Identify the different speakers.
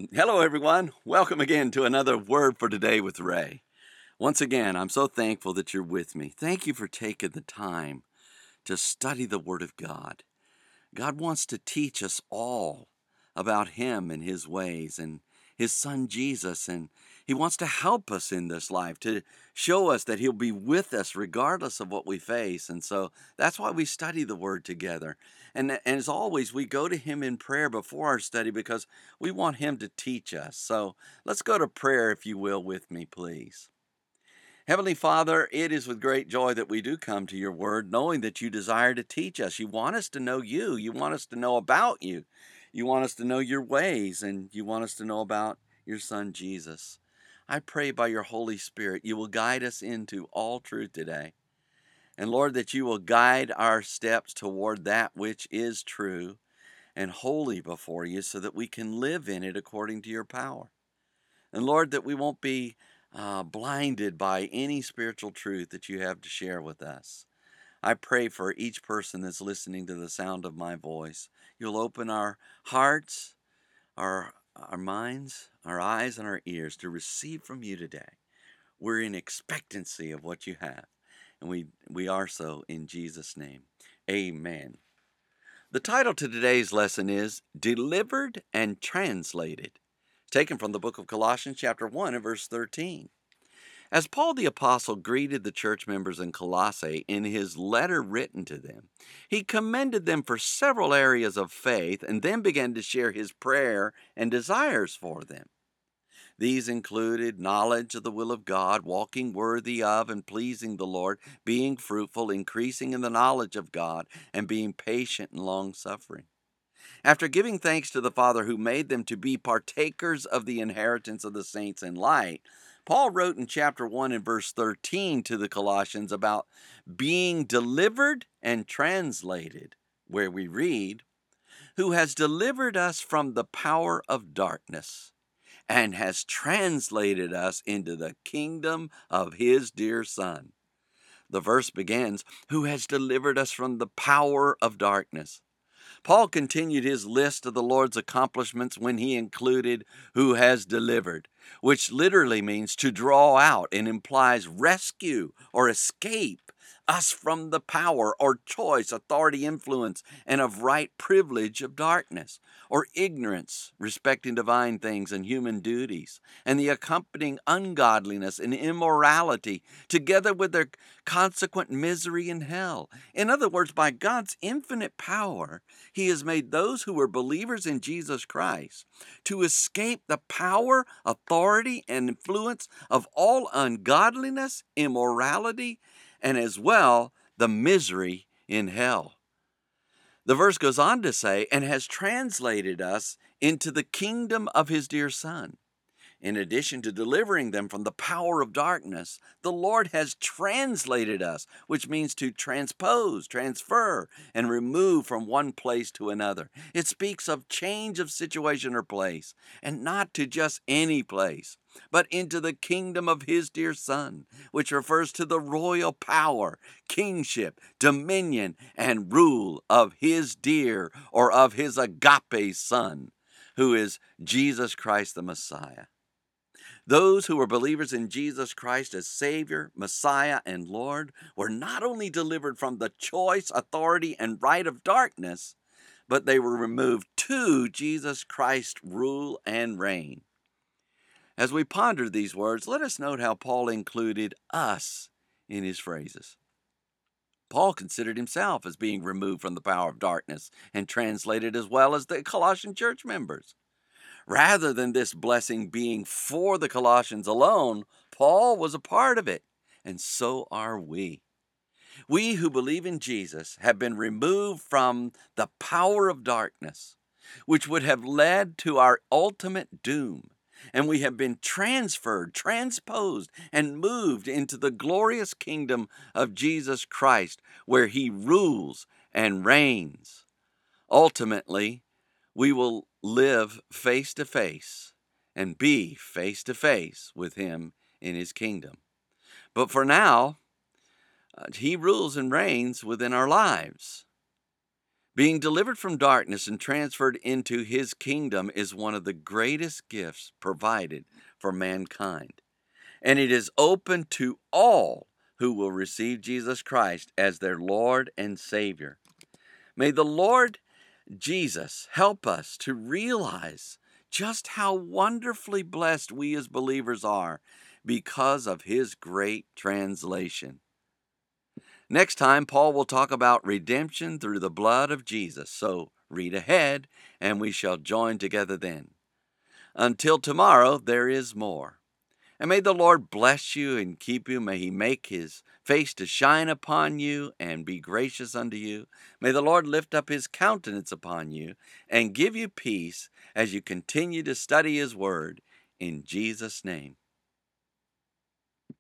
Speaker 1: Hello, everyone. Welcome again to another Word for Today with Ray. Once again, I'm so thankful that you're with me. Thank you for taking the time to study the Word of God. God wants to teach us all about Him and His ways and His Son Jesus. And He wants to help us in this life, to show us that He'll be with us regardless of what we face. And so that's why we study the Word together. And as always, we go to Him in prayer before our study because we want Him to teach us. So let's go to prayer, if you will, with me, please. Heavenly Father, it is with great joy that we do come to your word, knowing that you desire to teach us. You want us to know you. You want us to know about you. You want us to know your ways, and you want us to know about your Son, Jesus. I pray by your Holy Spirit you will guide us into all truth today. And Lord, that you will guide our steps toward that which is true and holy before you so that we can live in it according to your power. And Lord, that we won't be blinded by any spiritual truth that you have to share with us. I pray for each person that's listening to the sound of my voice. You'll open our hearts, our minds, our eyes, and our ears to receive from you today. We're in expectancy of what you have, and we are so in Jesus' name. Amen. The title to today's lesson is Delivered and Translated, taken from the book of Colossians chapter 1 and verse 13. As Paul the Apostle greeted the church members in Colossae in his letter written to them, he commended them for several areas of faith and then began to share his prayer and desires for them. These included knowledge of the will of God, walking worthy of and pleasing the Lord, being fruitful, increasing in the knowledge of God, and being patient and long-suffering. After giving thanks to the Father who made them to be partakers of the inheritance of the saints in light, Paul wrote in chapter 1 and verse 13 to the Colossians about being delivered and translated, where we read, who has delivered us from the power of darkness and has translated us into the kingdom of his dear Son. The verse begins, who has delivered us from the power of darkness. Paul continued his list of the Lord's accomplishments when he included who has delivered, which literally means to draw out and implies rescue or escape us from the power or choice, authority, influence, and of right privilege of darkness, or ignorance respecting divine things and human duties, and the accompanying ungodliness and immorality, together with their consequent misery in hell. In other words, by God's infinite power, he has made those who were believers in Jesus Christ to escape the power, authority, and influence of all ungodliness, immorality, and as well the misery in hell. The verse goes on to say, and has translated us into the kingdom of his dear Son. In addition to delivering them from the power of darkness, the Lord has translated us, which means to transpose, transfer, and remove from one place to another. It speaks of change of situation or place, and not to just any place, but into the kingdom of his dear Son, which refers to the royal power, kingship, dominion, and rule of his dear or of his agape Son, who is Jesus Christ the Messiah. Those who were believers in Jesus Christ as Savior, Messiah, and Lord were not only delivered from the choice, authority, and right of darkness, but they were removed to Jesus Christ's rule and reign. As we ponder these words, let us note how Paul included us in his phrases. Paul considered himself as being removed from the power of darkness and translated as well as the Colossian church members. Rather than this blessing being for the Colossians alone, Paul was a part of it, and so are we. We who believe in Jesus have been removed from the power of darkness, which would have led to our ultimate doom, and we have been transferred, transposed, and moved into the glorious kingdom of Jesus Christ, where he rules and reigns. Ultimately, we will live face to face and be face to face with him in his kingdom. But for now, he rules and reigns within our lives. Being delivered from darkness and transferred into his kingdom is one of the greatest gifts provided for mankind. And it is open to all who will receive Jesus Christ as their Lord and Savior. May the Lord Jesus help us to realize just how wonderfully blessed we as believers are because of his great translation. Next time, Paul will talk about redemption through the blood of Jesus. So read ahead, and we shall join together then. Until tomorrow, there is more. And may the Lord bless you and keep you. May he make his face to shine upon you and be gracious unto you. May the Lord lift up his countenance upon you and give you peace as you continue to study his word. In Jesus' name.